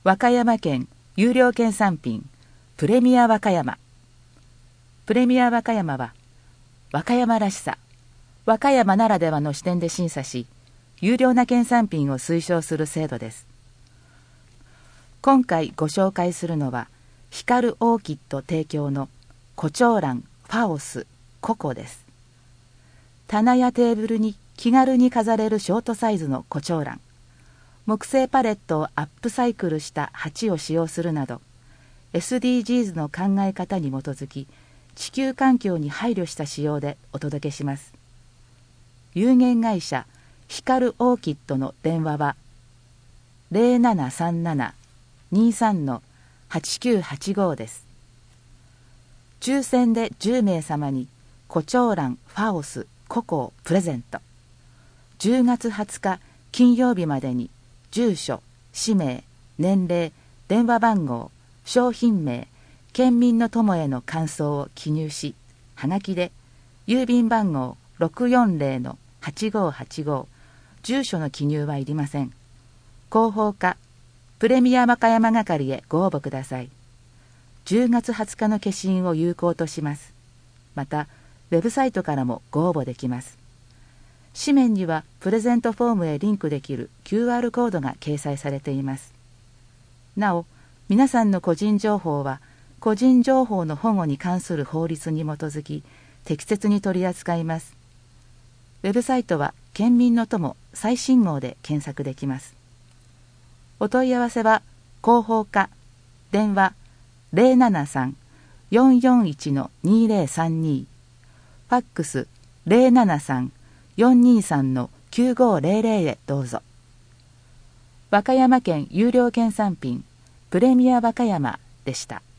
和歌山県有料県産品プレミア和歌山。プレミア和歌山は和歌山らしさ、和歌山ならではの視点で審査し、優良な県産品を推奨する制度です。今回ご紹介するのは光るオーキッド提供の胡蝶蘭ファオスココです。棚やテーブルに気軽に飾れるショートサイズの胡蝶蘭、木製パレットをアップサイクルした鉢を使用するなど SDGs の考え方に基づき地球環境に配慮した仕様でお届けします。有限会社光るオーキッドの電話は 0737-23-8985 です。抽選で10名様に胡蝶蘭ファオスココをプレゼント。10月20日金曜日までに住所、氏名、年齢、電話番号、商品名、県民の友への感想を記入し、はがきで郵便番号 640-8585、住所の記入はいりません。広報課プレミア和歌山係へご応募ください。10月20日の消印を有効とします。またウェブサイトからもご応募できます。紙面にはプレゼントフォームへリンクできる QR コードが掲載されています。なお、皆さんの個人情報は個人情報の保護に関する法律に基づき適切に取り扱います。ウェブサイトは県民の友最新号で検索できます。お問い合わせは広報課電話 073-441-2032、ファックス 073-423-9500 へどうぞ。和歌山県有料県産品プレミア和歌山でした。